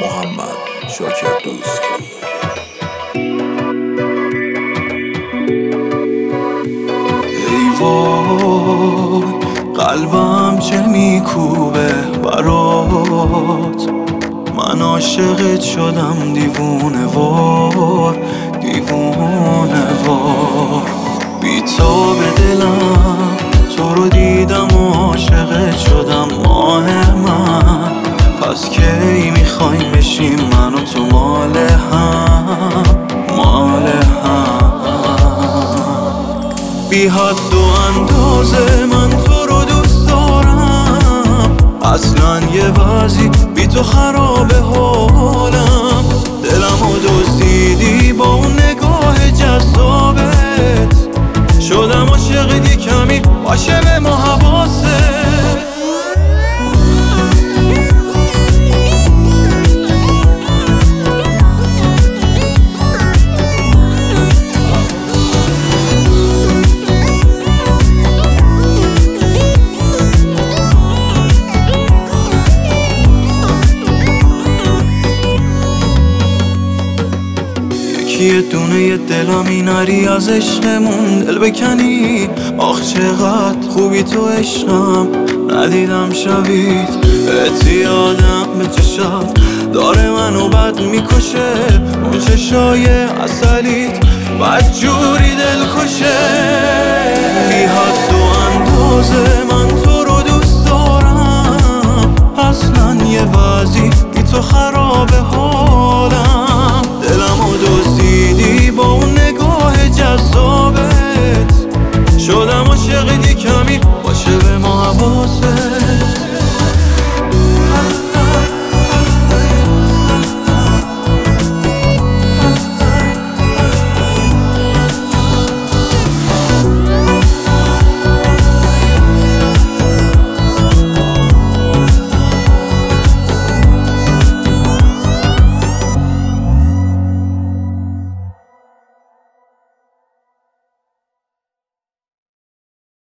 محمد شاکر دوست. ای وای قلبم چه میکوبه برات، من عاشقت شدم دیوونه وار دیوونه وار. بی تو به دلم تو رو دیدم و عاشقت شدم ماه من. پس کی میخوایم بشیم من و تو مال هم مال هم. بی حد و اندازه من تو رو دوست دارم، اصلا یه وضعی بی تو خرابه حالم. دلم و دزدیدی با اون نگاه جذابت، شدم عاشقت یه کمی باشه به ما حواست. یه دونه یه دلم این نری از عشقمون دل بکنی. آخ چقدر خوبی تو عشقم، ندیدم شبیت اعتیادم به چشات داره منو بد میکشه. اون چشای اصلیت بد جوری دل کشه. بی حد و اندازه من تو رو دوست دارم، اصلا یه وضعی بی تو خرابه حالم. دلم و دزدیدی با اون نگاه جذابت، شدم عاشقت